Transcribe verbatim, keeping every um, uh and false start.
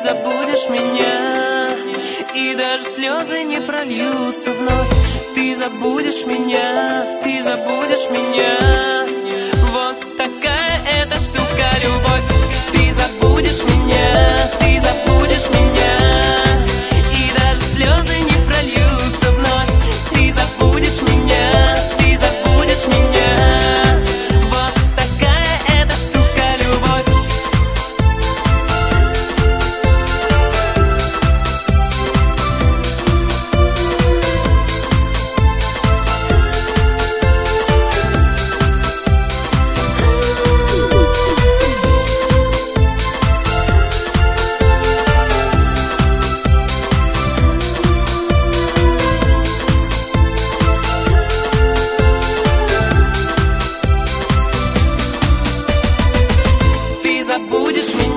забудешь меня, и даже слезы не прольются вновь. Ты забудешь меня, ты забудешь меня. Вот такая эта штука, любовь. Ты забудешь меня, ты забудешь меня, и даже слезы не прольются вновь. Ты забудешь меня, ты забудешь меня. Вот такая эта штука, любовь. Ты забудешь меня.